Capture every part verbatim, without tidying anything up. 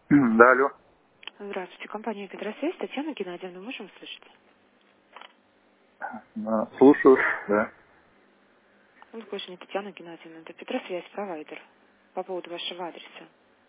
Да, алло. Здравствуйте, компания «Петросвязь». Татьяна Геннадьевна, можем услышать? А, Слушаю, да. Ну, больше не Татьяна Геннадьевна, это Петросвязь, провайдер. По поводу вашего адреса.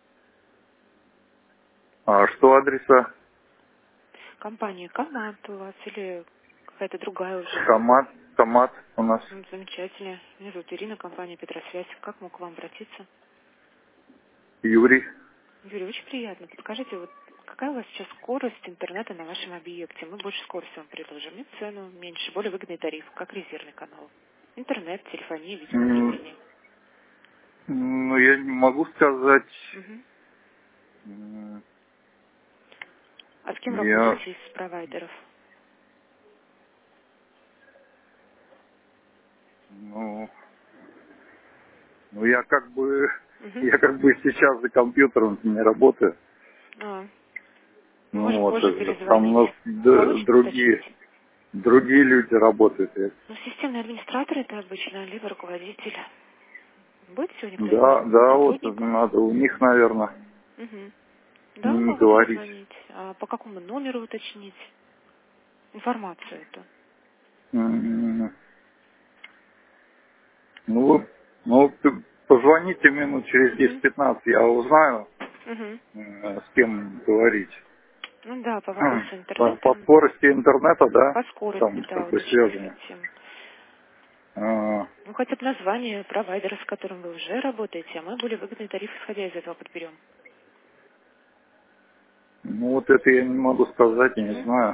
А что адреса? Компания «Команд» у вас или какая-то другая уже? Комат, Комат у нас. Ну, замечательно. Меня зовут Ирина, компания «Петросвязь». Как мог к вам обратиться? Юрий. Юрий, очень приятно. Подскажите, вот какая у вас сейчас скорость интернета на вашем объекте? Мы больше скорости вам предложим. И цену меньше, более выгодный тариф, как резервный канал. Интернет, телефония, М, видеонаблюдение. Ну, я не могу сказать. Мгм. М, А с кем Я, работаете из провайдеров? ну, ну, я как бы, Мгм. я как бы сейчас за компьютером не работаю. А, ну, Ну, можем вот, позже э, там у перезвонить. нас д- Получится уточнить? другие, другие люди работают. Я- Ну, системный администратор это обычно, либо руководитель. Будет сегодня кто-нибудь Да, из да, вот сотрудников? надо у них, наверное, Угу. с Да, ними могу говорить. перезвонить. А по какому номеру уточнить информацию эту? М, Ну, вы- ну, ты позвоните минут через Угу. десять-пятнадцать, я узнаю, Угу. э, с кем говорить. Ну да, по Хм. вопросу По, интернета. по скорости интернета, да, По скорости, там да, как бы уточнить связано. хотим. А, Ну, хотя бы название провайдера, с которым вы уже работаете, а мы более выгодный тариф, исходя из этого, подберем. ну, вот это я не могу сказать, я не Угу. знаю.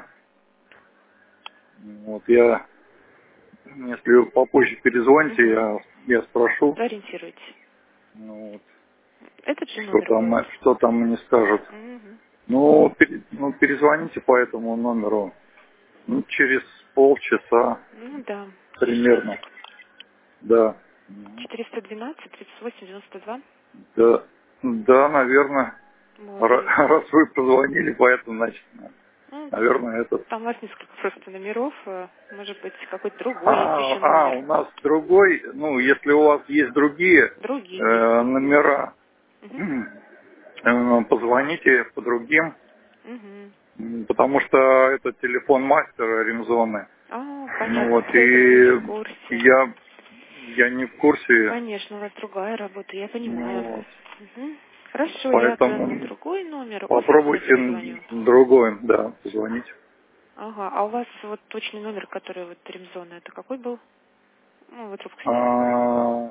Вот я, если вы попозже перезвоните, Угу. я, я спрошу, Ориентируйтесь. ну, вот, Этот же что номер там, был? э, что там мне скажут. Угу. Ну, пере- ну, перезвоните по этому номеру, ну, через полчаса Ну да. Сейчас. примерно. Да. четыреста двенадцать тридцать восемь девяносто два. Да, да, наверное. Ра- Молодец. Раз вы позвонили, поэтому, значит, Ну, наверное, этот. там у вас несколько просто номеров. э, Может быть, какой-то другой есть А, еще а, у номер. нас другой, ну, если у вас есть другие Другие э, есть. номера, Угу. э, позвоните по другим, Угу. м, потому что это телефон мастера Ремзоны. А, Ну понятно, вот, поэтому вы не в и курсе. я, я не в курсе, Конечно, у вас другая работа, я ну понимаю. вот, Мгм. Хорошо, я тогда на поэтому другой номер офисный попробуйте перезвоню. н- другой, да, позвонить. Ага, а у вас вот точный номер, который вот Ремзона, это какой был? Ну, вы трубку сняли. А,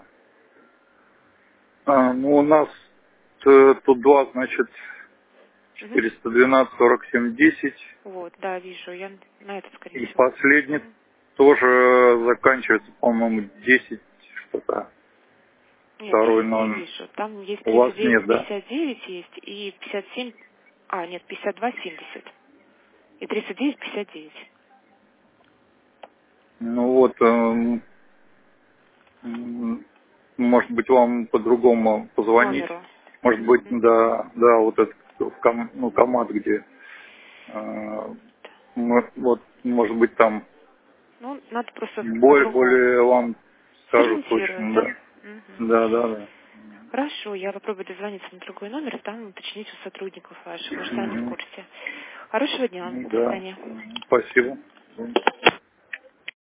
а, ну, у нас э, тут два, значит, Мгм. четыреста двенадцать сорок семь десять. Вот, да, вижу, я на этот, скорее И всего. последний Мгм. тоже заканчивается, по-моему, десять что-то. Нет, Второй десять не номер. вижу. Там есть У вас тридцать девять нет, да? пятьдесят девять есть и пятьдесят семь, а, нет, пятьдесят два семьдесят и тридцать девять пятьдесят девять. Ну вот, эм, м, может быть, вам по-другому позвонить. Номеру. Может быть, Мгм. да, да, вот этот в ком, ну, комат, где, э, мо- вот, может быть, там Ну, надо просто более, по-другому. более вам скажут Сориентируют, точно, да? да. Мгм. Да, да, да. Хорошо, я попробую дозвониться на другой номер, там уточнить у сотрудников ваших, может, они в Мгм. курсе. Хорошего дня, Ну до да. свидания. Спасибо.